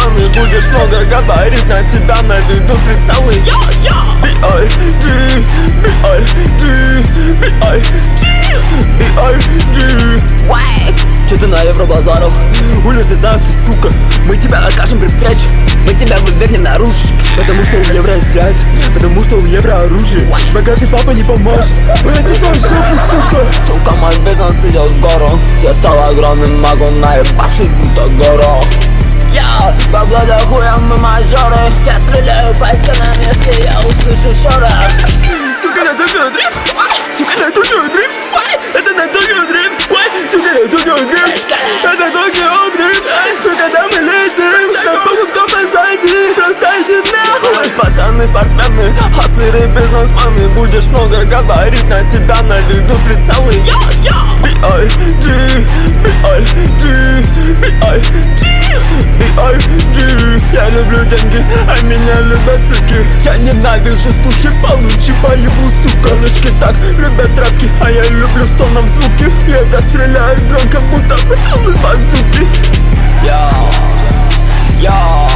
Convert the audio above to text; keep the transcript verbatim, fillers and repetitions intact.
мамы. Будешь много говорить, на тебя наведут прицелы. би ай джи, би ай джи, би ай джи, би ай джи. Че ты на евробазарах? Улицы знают ты, сука. Мы тебя накажем при встрече. Мы тебя вывернем наружу. Потому что у евро есть связь. Потому что у евро оружие. Богатый папа не поможет. Вынеси свою жопу, сука. Сука, мой бизнес идет в гору. Я стал огромным, могу наебашить будто гору. Я бабла до хуя, мы мажоры. Я стреляю по стенам, если я услышу шорох. Сука, на Токио дрифт. Сука, на Токио дрифт. Это на Токио дрифт. Сука, на Токио дрифт. Это Токио дрифт. Сука, да мы летим. Нам похуй, кто позади. Просто иди нахуй. Пацаны, спортсмены, хасыры, бизнесмены. Будешь много говорить, на тебя наведут прицелы. би ай джи, би ай джи, би ай джи, би ай джи. Я люблю деньги, а меня любят суки. Я ненавижу слухи, получи по ебу, сука. Лышки так любят трапки, а я люблю стонов звуки. Я стреляю громко, будто выстрел из базуки. Йоу, йоу.